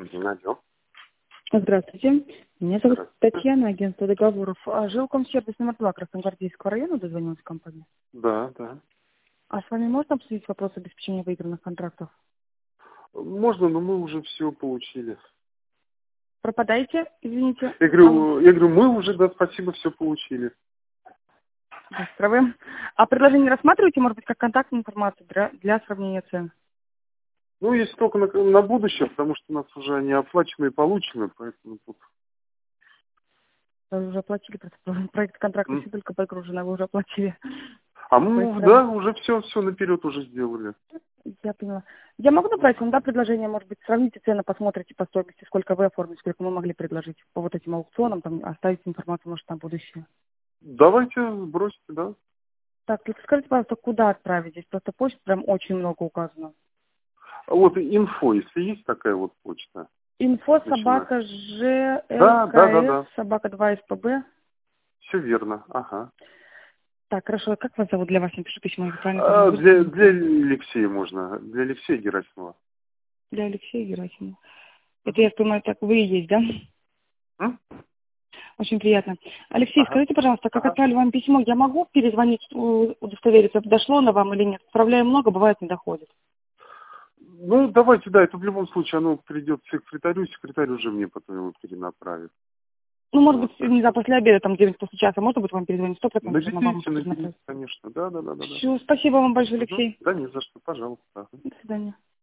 Алло. Здравствуйте. Меня зовут Здравствуйте. Татьяна, агентство договоров. Жилкомсервис номер 2 Красногвардейского района, дозвонилась компания. Да, да. А с вами можно обсудить вопрос обеспечения выигранных контрактов? Можно, но мы уже все получили. Пропадаете, извините. Я говорю, мы уже, да, спасибо, все получили. Быстро вы. А предложение рассматриваете, может быть, как контактную информацию для сравнения цен? Ну, если только на будущее, потому что у нас уже они оплачены и получены, поэтому тут... Вы уже оплатили, просто проект контракта еще только подгружен, а вы уже оплатили. А мы, Быстро. да, уже все наперед уже сделали. Я поняла. Я могу направить вам, да, предложение, может быть, сравните цены, посмотрите по стоимости, сколько вы оформите, сколько мы могли предложить по вот этим аукционам, там оставить информацию, может, на будущее. Давайте бросьте, да. Так, только скажите, пожалуйста, куда отправить? Здесь просто почт прям очень много указано. А вот инфо, если есть такая вот почта. Инфо Начинать. собака Да, да, да, ЖЛКС да. собака 2 СПБ. Все верно, ага. Так, хорошо. Как вас зовут? Для вас напишу письмо, я правильно понимаю? Для Алексея можно, для Алексея Герасимова. Для Алексея Герасимова. Это, я понимаю, так вы и есть, да? М? Очень приятно. Алексей, Ага. скажите, пожалуйста, как Ага. отправили вам письмо, я могу перезвонить, удостовериться, дошло на вам или нет? Отправляю много, бывает не доходит. Ну, давайте, да, это в любом случае оно придет к секретарю, секретарь уже мне потом его перенаправит. Ну, может Вот, быть, так не знаю, что... после обеда, там, 9 после часа, может быть, вам перезвонить 100%, на вам Наберите, перенаправить. конечно. Да. Все, спасибо вам большое, Угу. Алексей. Да, не за что, пожалуйста. До свидания.